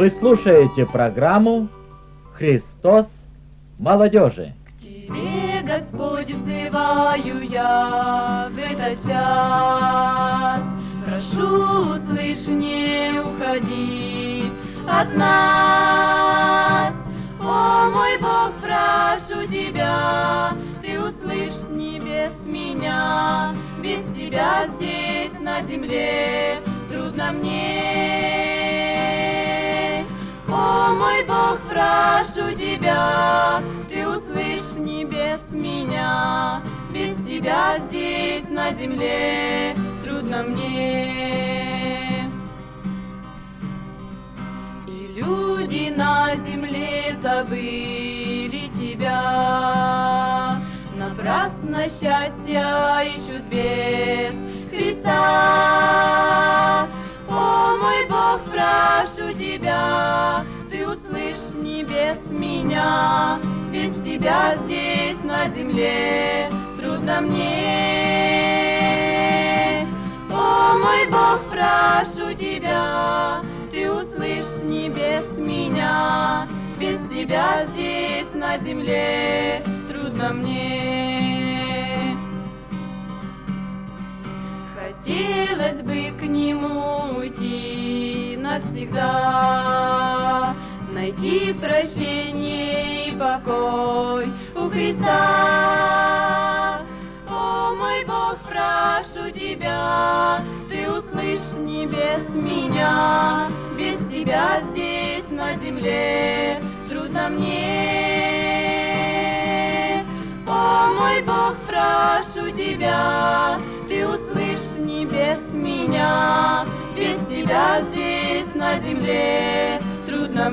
Вы слушаете программу «Христос молодежи». К Тебе, Господь, взываю я в этот час. Прошу, услышь, не уходи от нас. О, мой Бог, прошу Тебя, Ты услышь с небес меня. Без Тебя здесь, на земле, трудно мне. О, мой Бог, прошу Тебя, Ты услышь с небес меня. Без Тебя здесь, на земле, трудно мне. И люди на земле забыли Тебя, напрасно счастья ищут без Христа. О, мой Бог, прошу Тебя, Ты услышь с небес меня. Без Тебя здесь, на земле, трудно мне. О, мой Бог, прошу Тебя, Ты услышь с небес меня. Без Тебя здесь, на земле, трудно мне. Хотелось бы к Нему уйти навсегда, найти прощение и покой у Христа. О, мой Бог, прошу Тебя, Ты услышь с небес меня. Без Тебя здесь, на земле, трудно мне. О, мой Бог, прошу Тебя, Ты услышь с небес меня. Без Тебя здесь, на земле, трудно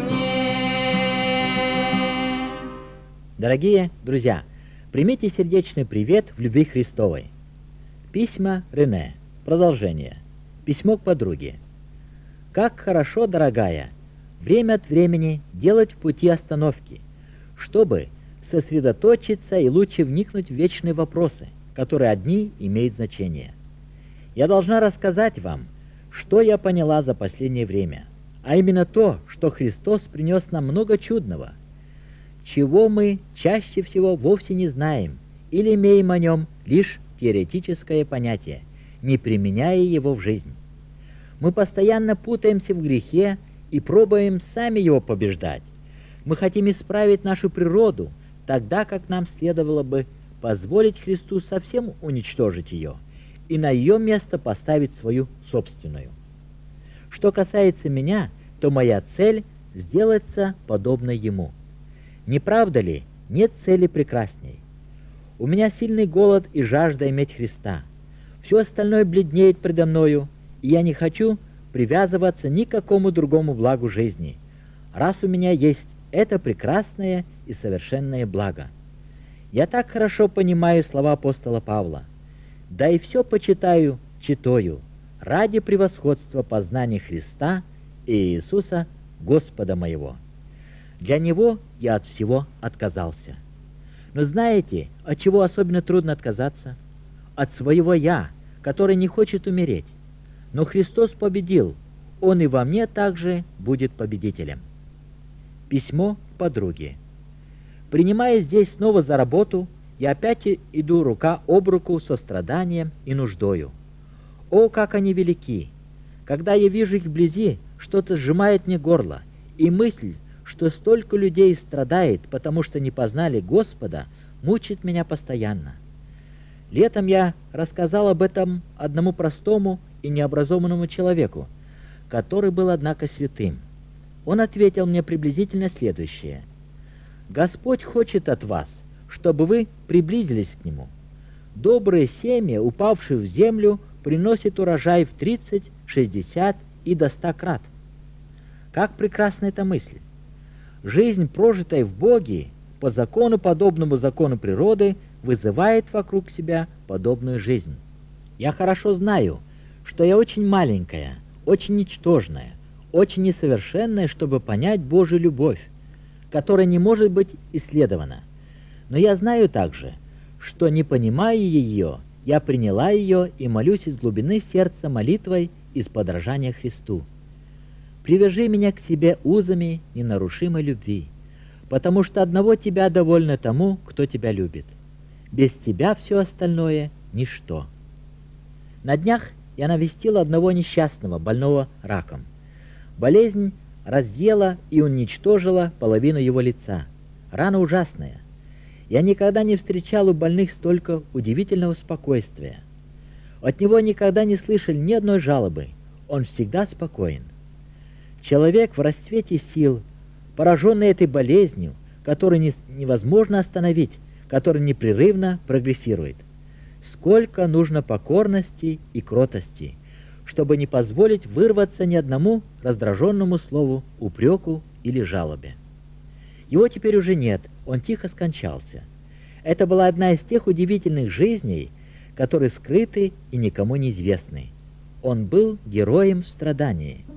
мне. Дорогие друзья, примите сердечный привет в любви Христовой. Письма Рене. Продолжение. Письмо к подруге. Как хорошо, дорогая, время от времени делать в пути остановки, чтобы сосредоточиться и лучше вникнуть в вечные вопросы, которые одни имеют значение. Я должна рассказать вам, что я поняла за последнее время, а именно то, что Христос принес нам много чудного, чего мы чаще всего вовсе не знаем или имеем о нем лишь теоретическое понятие, не применяя его в жизнь. Мы постоянно путаемся в грехе и пробуем сами его побеждать. Мы хотим исправить нашу природу, тогда как нам следовало бы позволить Христу совсем уничтожить ее и на ее место поставить свою собственную. Что касается меня, то моя цель – сделаться подобной Ему. Не правда ли, нет цели прекрасней? У меня сильный голод и жажда иметь Христа. Все остальное бледнеет предо мною, и я не хочу привязываться ни к какому другому благу жизни, раз у меня есть это прекрасное и совершенное благо. Я так хорошо понимаю слова апостола Павла: «Да и все почитаю читаю ради превосходства познания Христа и Иисуса, Господа моего». Для Него я от всего отказался. Но знаете, от чего особенно трудно отказаться? От своего «я», который не хочет умереть. Но Христос победил, Он и во мне также будет победителем. Письмо к подруге. Принимаясь здесь снова за работу, я опять иду рука об руку со страданием и нуждою. О, как они велики! Когда я вижу их вблизи, что-то сжимает мне горло, и мысль, что столько людей страдает, потому что не познали Господа, мучит меня постоянно. Летом я рассказал об этом одному простому и необразованному человеку, который был, однако, святым. Он ответил мне приблизительно следующее: «Господь хочет от вас, чтобы вы приблизились к Нему. Добрые семя, упавшие в землю, приносят урожай в 30, 60 и до 100 крат». Как прекрасна эта мысль! Жизнь, прожитая в Боге, по закону, подобному закону природы, вызывает вокруг себя подобную жизнь. Я хорошо знаю, что я очень маленькая, очень ничтожная, очень несовершенная, чтобы понять Божью любовь, которая не может быть исследована. Но я знаю также, что, не понимая ее, я приняла ее и молюсь из глубины сердца молитвой из подражания Христу. привяжи меня к себе узами ненарушимой любви, потому что одного тебя довольно тому, кто тебя любит. Без тебя все остальное — ничто. На днях я навестила одного несчастного, больного раком. Болезнь разъела и уничтожила половину его лица. Рана ужасная. Я никогда не встречал у больных столько удивительного спокойствия. От него никогда не слышали ни одной жалобы. Он всегда спокоен. Человек в расцвете сил, пораженный этой болезнью, которую невозможно остановить, который непрерывно прогрессирует. Сколько нужно покорности и кротости, чтобы не позволить вырваться ни одному раздраженному слову, упреку или жалобе. Его теперь уже нет, он тихо скончался. Это была одна из тех удивительных жизней, которые скрыты и никому не известны. Он был героем в страдании.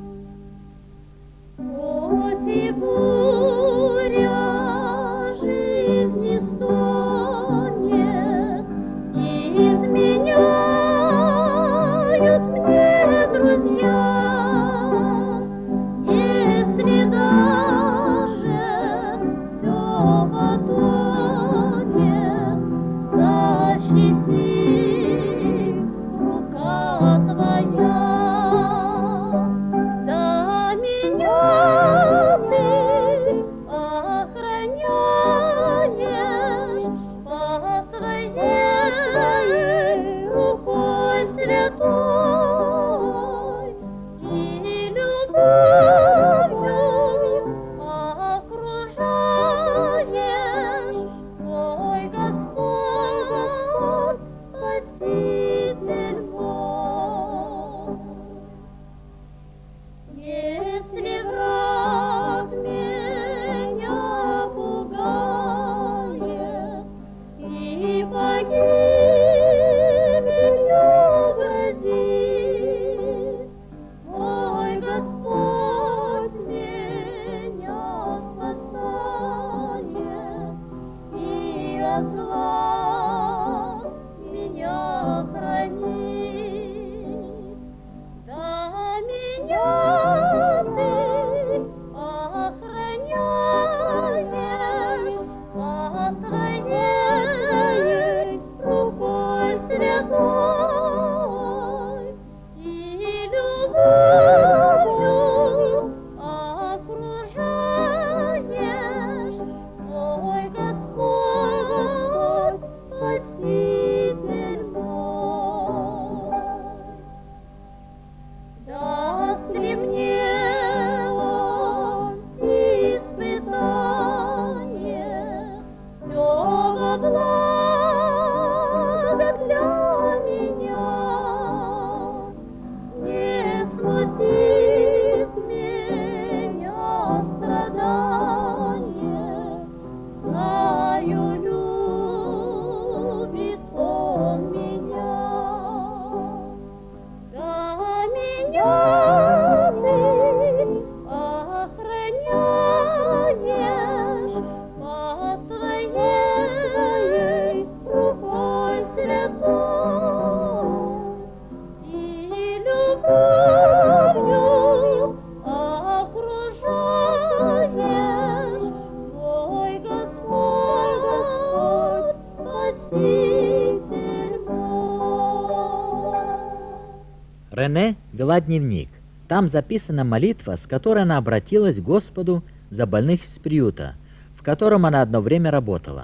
Рене вела дневник. Там записана молитва, с которой она обратилась к Господу за больных из приюта, в котором она одно время работала.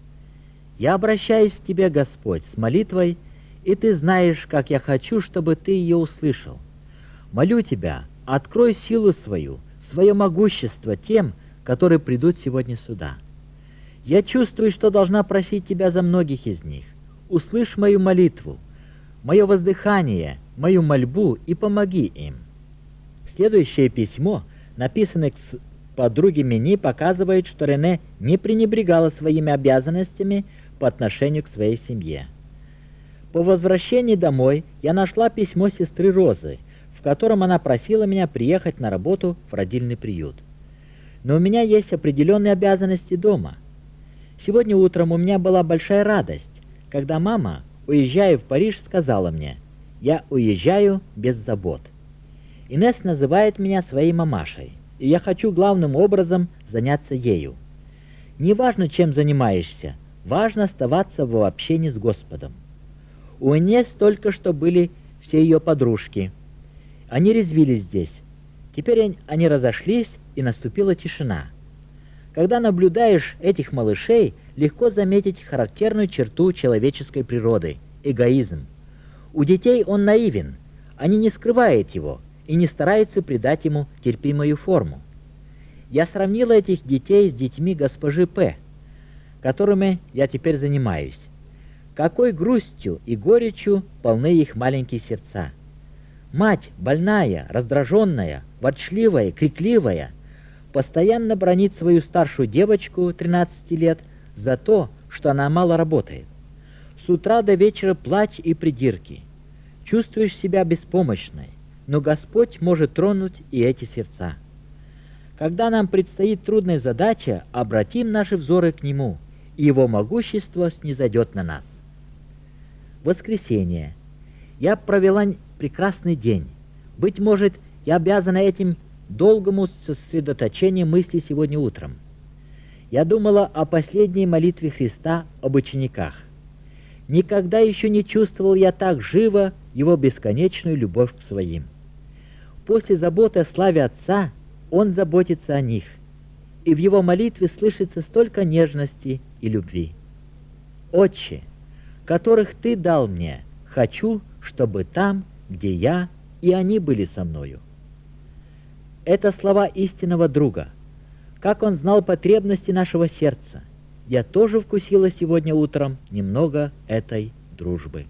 «Я обращаюсь к Тебе, Господь, с молитвой, и Ты знаешь, как я хочу, чтобы Ты ее услышал. Молю Тебя, открой силу свою, свое могущество тем, которые придут сегодня сюда. Я чувствую, что должна просить Тебя за многих из них. Услышь мою молитву, мое воздыхание, мою мольбу и помоги им». Следующее письмо, написанное к подруге Мени, показывает, что Рене не пренебрегала своими обязанностями по отношению к своей семье. По возвращении домой я нашла письмо сестры Розы, в котором она просила меня приехать на работу в родильный приют. Но у меня есть определенные обязанности дома. Сегодня утром у меня была большая радость, когда мама, уезжая в Париж, сказала мне: «Я уезжаю без забот». Инесс называет меня своей мамашей, и я хочу главным образом заняться ею. Не важно, чем занимаешься, важно оставаться в общении с Господом. У Инесс только что были все ее подружки. Они резвились здесь. Теперь они разошлись, и наступила тишина. Когда наблюдаешь этих малышей, легко заметить характерную черту человеческой природы – эгоизм. У детей он наивен, они не скрывают его и не стараются придать ему терпимую форму. Я сравнила этих детей с детьми госпожи П., которыми я теперь занимаюсь. Какой грустью и горечью полны их маленькие сердца. Мать, больная, раздраженная, ворчливая, крикливая, постоянно бранит свою старшую девочку 13 лет за то, что она мало работает. С утра до вечера плач и придирки. Чувствуешь себя беспомощной, но Господь может тронуть и эти сердца. Когда нам предстоит трудная задача, обратим наши взоры к Нему, и Его могущество снизойдет на нас. Воскресенье. Я провела прекрасный день. Быть может, я обязана этим долгому сосредоточению мыслей сегодня утром. Я думала о последней молитве Христа об учениках. Никогда еще не чувствовал я так живо Его бесконечную любовь к своим. После заботы о славе Отца Он заботится о них, и в Его молитве слышится столько нежности и любви. «Отче, которых Ты дал мне, хочу, чтобы там, где я, и они были со мною». Это слова истинного друга. Как он знал потребности нашего сердца. Я тоже вкусила сегодня утром немного этой дружбы.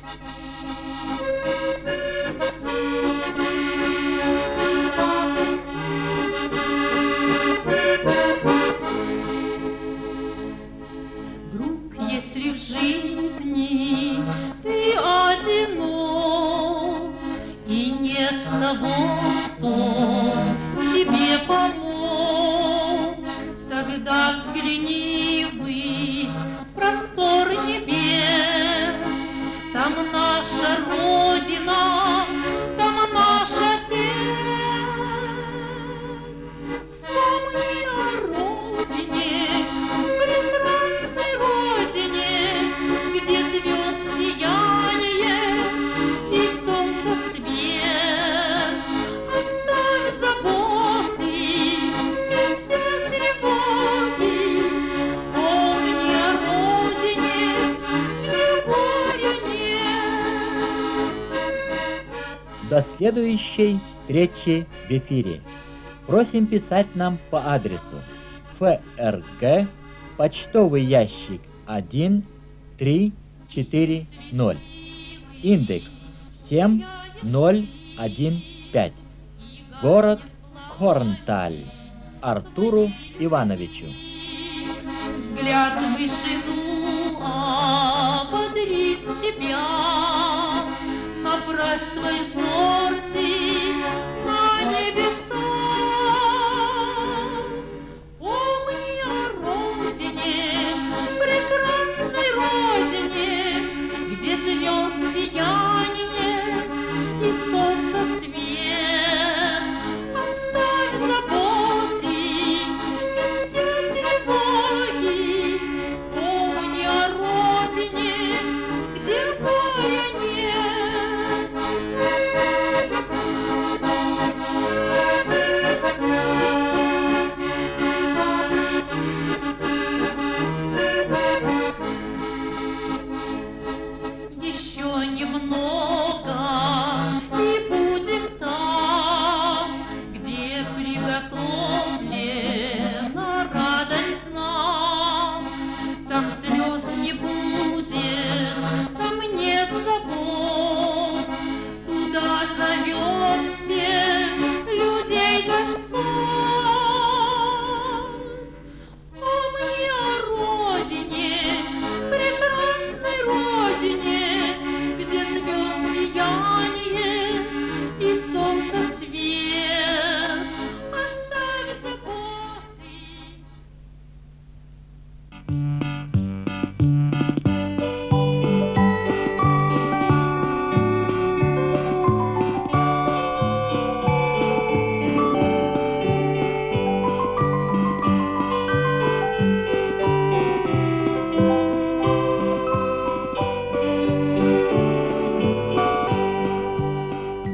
Друг, если в жизни ты одинок, и нет того, кто тебе помог, тогда взгляни ввысь, простор небес, там наша Родина, там наш Отец. Вспомни о Родине, прекрасной Родине, где звезд сияние и солнца свет. Оставь заботы и все тревоги, помни о Родине, где горя нет. До следующей встречи в эфире. Просим писать нам по адресу ФРГ, почтовый ящик 1340, индекс 7015, город Хорнталь, Артуру Ивановичу. Взгляд в вышину ободрит тебя, направь свой взор ты на небеса. Помни о Родине, прекрасной Родине, где звезд сияние и солнца свет. Оставь заботы и все тревоги, помни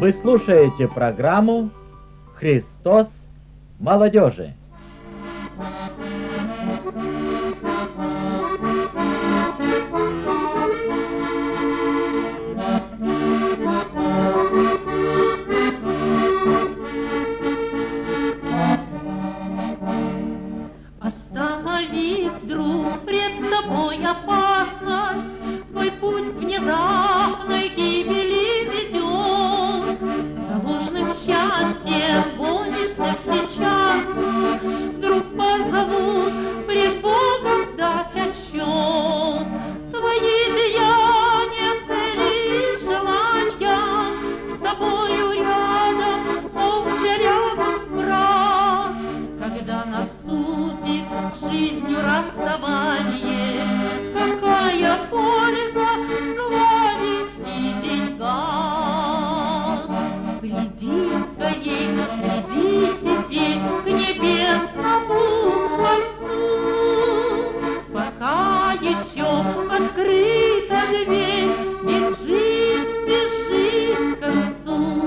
Вы слушаете программу «Христос молодежи». Остановись, друг, пред тобой опасность, твой путь к внезапной гибели ведет. За ложным счастьем гонишься сейчас, вдруг позовут пред Богом дать отчет. Твои деяния, цели и желания с тобою рядом молча лягут в прах. Когда наступит жизнью расставание, какая польза в славе и деньгах? Приди скорей, приди теперь к небесному Отцу, пока еще открыта дверь, ведь жизнь спешит к концу.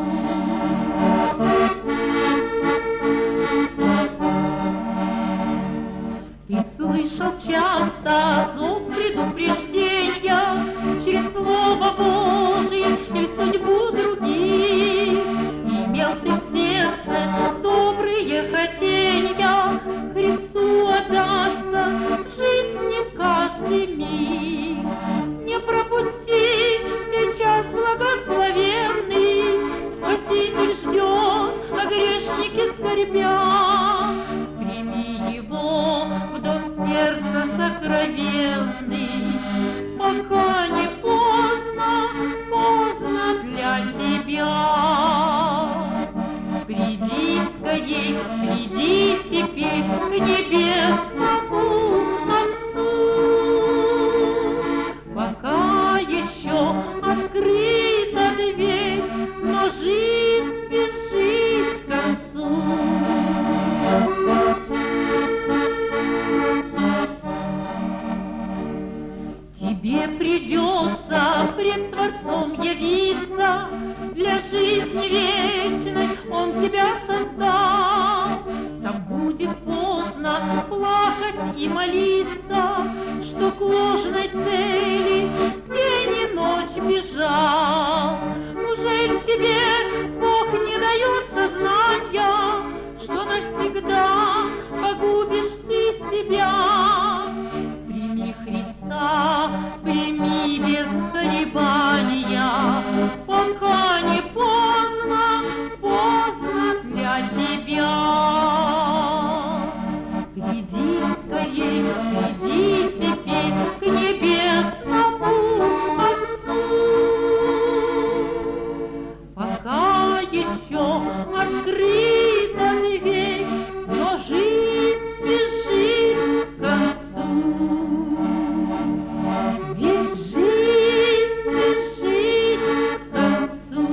Ты слышал часто зов предупреждения через Слово Божие или судьбу других. Имел ты в сердце добрые хотенья Христу отдаться, жить с Ним каждый миг. Не пропусти сейчас благословенный, Спаситель ждет, а грешники скорбя. Прими Его в дом сердца сокровенный, пока не поздно, поздно для тебя. Приди скорей, приди теперь к небесному Отцу, пока еще открыта дверь, но жизнь спешит к концу. Тебе придется пред Творцом явиться, для жизни вечной Он тебя создал. Там будет поздно плакать и молиться, что к ложной цели день и ночь бежал. Ужель тебе Бог не дает сознания, что навсегда погубишь ты себя? Прими Христа, прими без колебания, пока не поздно, поздно для тебя. Приди скорей, приди теперь к небесному Отцу, пока еще открыта дверь, но жизнь спешит к концу. Ведь жизнь спешит к концу.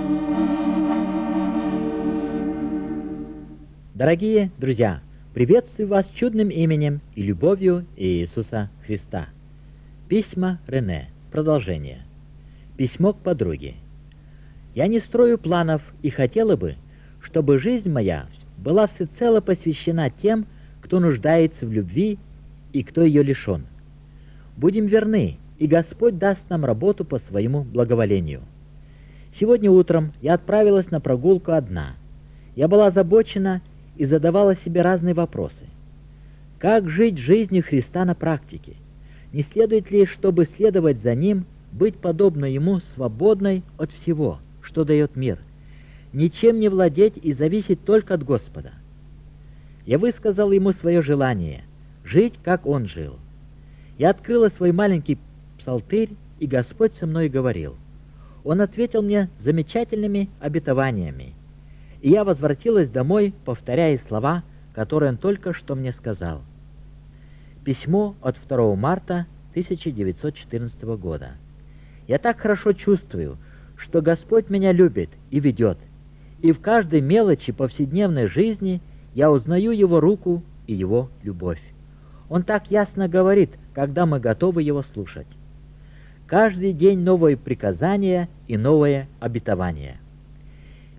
Дорогие друзья, приветствую вас чудным именем и любовью Иисуса Христа. Письма Рене. Продолжение. Письмо к подруге. Я не строю планов и хотела бы, чтобы жизнь моя была всецело посвящена тем, кто нуждается в любви и кто ее лишен. Будем верны, и Господь даст нам работу по своему благоволению. Сегодня утром я отправилась на прогулку одна. Я была озабочена и задавала себе разные вопросы. Как жить жизнью Христа на практике? Не следует ли, чтобы следовать за Ним, быть подобно Ему свободной от всего, что дает мир, ничем не владеть и зависеть только от Господа? Я высказал Ему свое желание жить, как Он жил. Я открыла свой маленький псалтырь, и Господь со мной говорил. Он ответил мне замечательными обетованиями, и я возвратилась домой, повторяя слова, которые Он только что мне сказал. Письмо от 2 марта 1914 года. Я так хорошо чувствую, что Господь меня любит и ведет, и в каждой мелочи повседневной жизни я узнаю Его руку и Его любовь. Он так ясно говорит, когда мы готовы Его слушать. Каждый день новые приказания и новое обетование.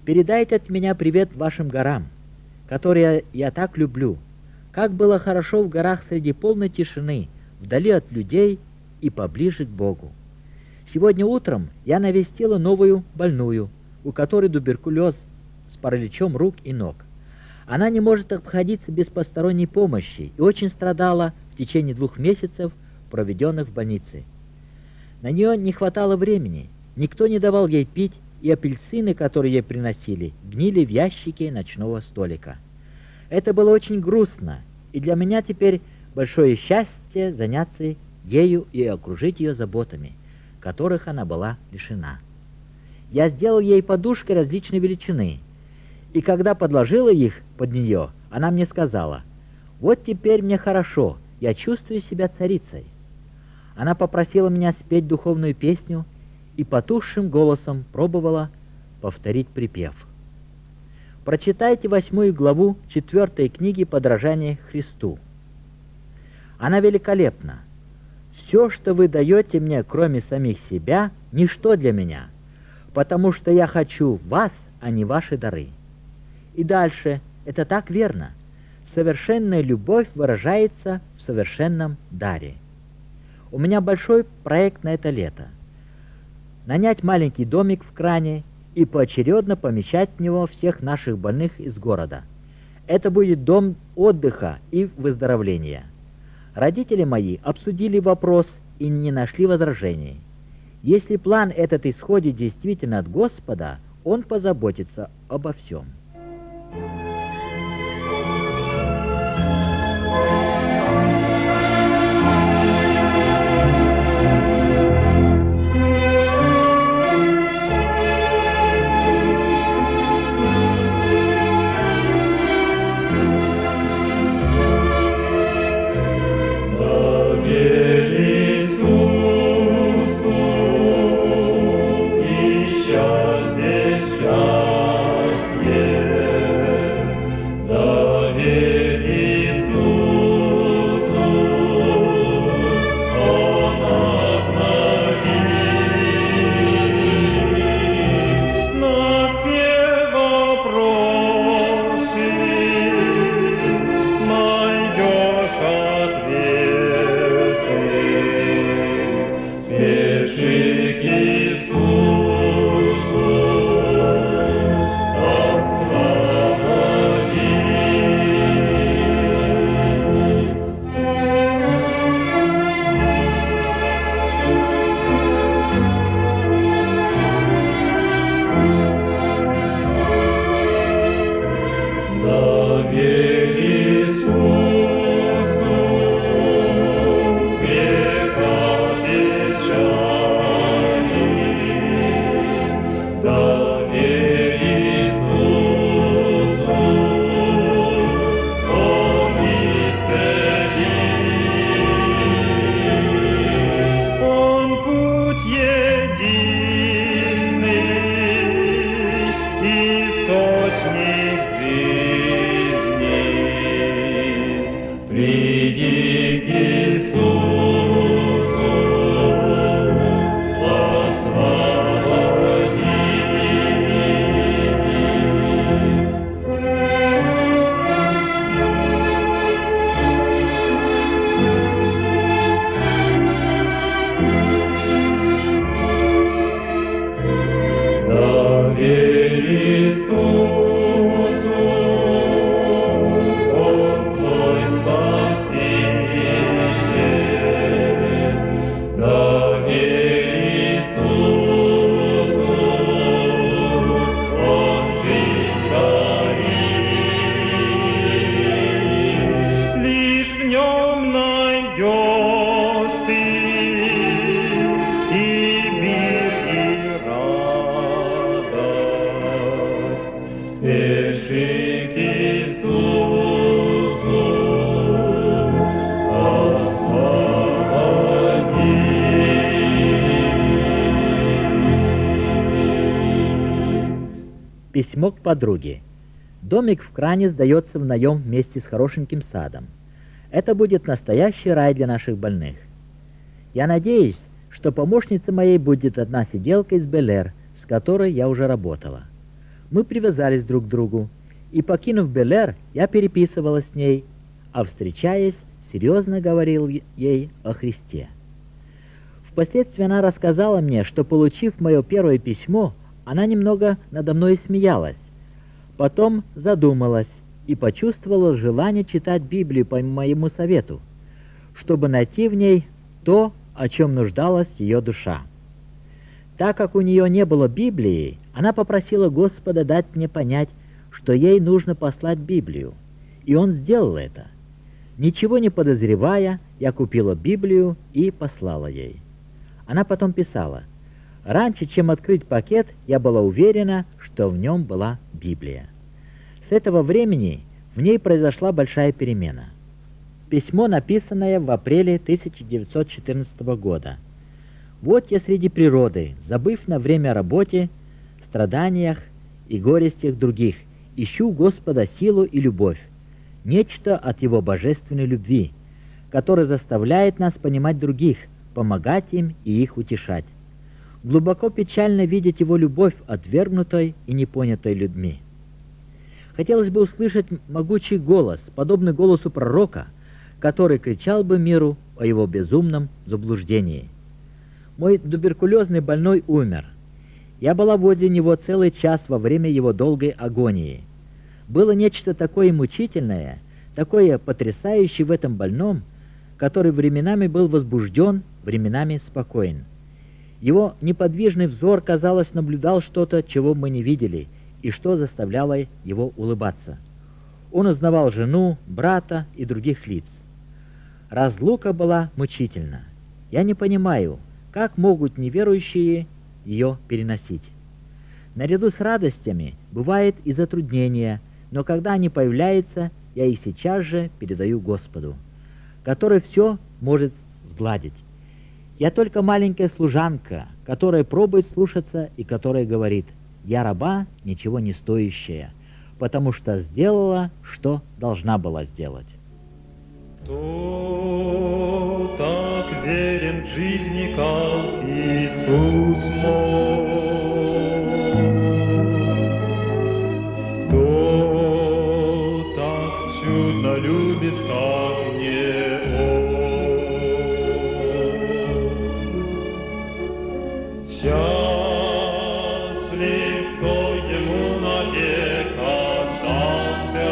Передайте от меня привет вашим горам, которые я так люблю. Как было хорошо в горах среди полной тишины, вдали от людей и поближе к Богу. Сегодня утром я навестила новую больную, у которой туберкулез с параличом рук и ног. Она не может обходиться без посторонней помощи и очень страдала в течение 2 месяцев, проведенных в больнице. На нее не хватало времени, никто не давал ей пить, и апельсины, которые ей приносили, гнили в ящике ночного столика. Это было очень грустно, и для меня теперь большое счастье заняться ею и окружить ее заботами, которых она была лишена. Я сделал ей подушки различной величины, и когда подложила их под нее, она мне сказала: «Вот теперь мне хорошо, я чувствую себя царицей». Она попросила меня спеть духовную песню и потухшим голосом пробовала повторить припев. Прочитайте 8 главу 4 книги «Подражание Христу». Она великолепна. «Все, что вы даете мне, кроме самих себя, ничто для меня, потому что я хочу вас, а не ваши дары». И дальше, это так верно. Совершенная любовь выражается в совершенном даре. У меня большой проект на это лето. Нанять маленький домик в кране и поочередно помещать в него всех наших больных из города. Это будет дом отдыха и выздоровления. Родители мои обсудили вопрос и не нашли возражений. Если план этот исходит действительно от Господа, Он позаботится обо всем. Письмо к подруге. Домик в кране сдается в наем вместе с хорошеньким садом. Это будет настоящий рай для наших больных. Я надеюсь, что помощницей моей будет одна сиделка из Белэр, с которой я уже работала. Мы привязались друг к другу, и, покинув Бел-Эр, я переписывалась с ней, а, встречаясь, серьезно говорил ей о Христе. Впоследствии она рассказала мне, что, получив мое первое письмо, она немного надо мной смеялась, потом задумалась и почувствовала желание читать Библию по моему совету, чтобы найти в ней то, о чем нуждалась ее душа. Так как у нее не было Библии, она попросила Господа дать мне понять, что ей нужно послать Библию, и Он сделал это. Ничего не подозревая, я купила Библию и послала ей. Она потом писала: «Раньше, чем открыть пакет, я была уверена, что в нем была Библия». С этого времени в ней произошла большая перемена. Письмо, написанное в апреле 1914 года. «Вот я среди природы, забыв на время о работе, страданиях и горестях других, ищу Господа силу и любовь, нечто от Его божественной любви, которая заставляет нас понимать других, помогать им и их утешать. Глубоко печально видеть Его любовь, отвергнутой и непонятой людьми. Хотелось бы услышать могучий голос, подобный голосу пророка, который кричал бы миру о его безумном заблуждении. Мой туберкулезный больной умер. Я была возле него целый час во время его долгой агонии. Было нечто такое мучительное, такое потрясающее в этом больном, который временами был возбужден, временами спокоен. Его неподвижный взор, казалось, наблюдал что-то, чего мы не видели, и что заставляло его улыбаться. Он узнавал жену, брата и других лиц. Разлука была мучительна. Я не понимаю, как могут неверующие ее переносить. Наряду с радостями бывает и затруднения, но когда они появляются, я их сейчас же передаю Господу, который все может сгладить. Я только маленькая служанка, которая пробует слушаться и которая говорит: «Я раба, ничего не стоящая, потому что сделала, что должна была сделать». Кто так верен в жизни, как Иисус мой? Кто так чудно любит, как не Он? Счастлив, кто Ему навек отдался.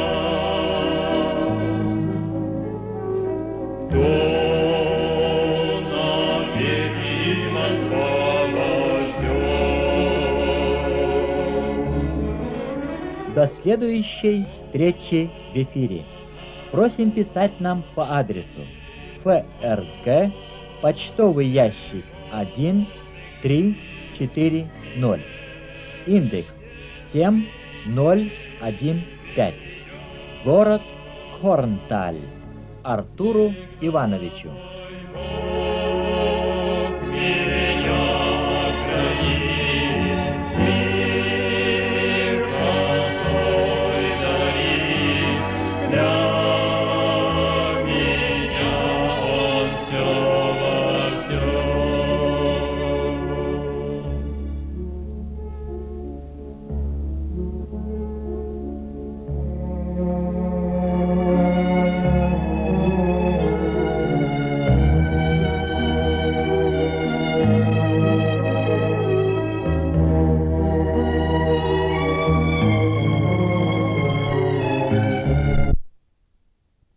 До следующей встречи в эфире. Просим писать нам по адресу ФРГ, почтовый ящик 1340, индекс 7015, город Хорнталь, Артуру Ивановичу.